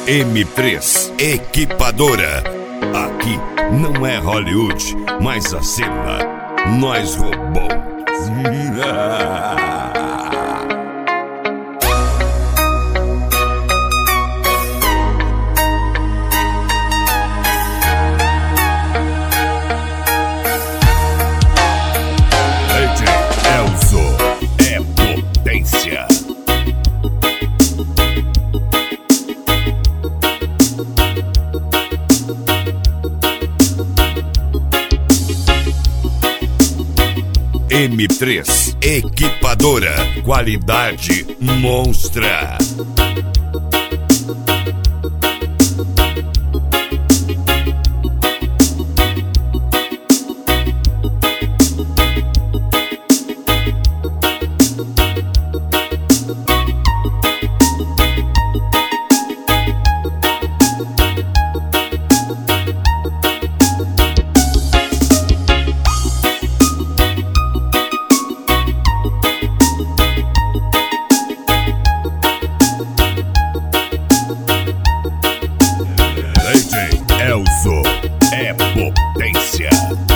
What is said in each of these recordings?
M3 Equipadora. Aqui não é Hollywood, mas a cena nós roubou. DJ Elzo é potência. M3 Equipadora, qualidade monstra. DJ Elzo é potência.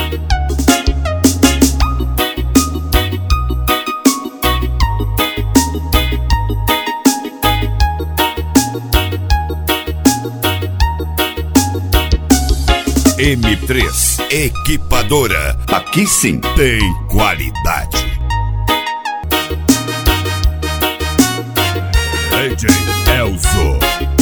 M3 Equipadora. Aqui sim tem qualidade. DJ Elzo.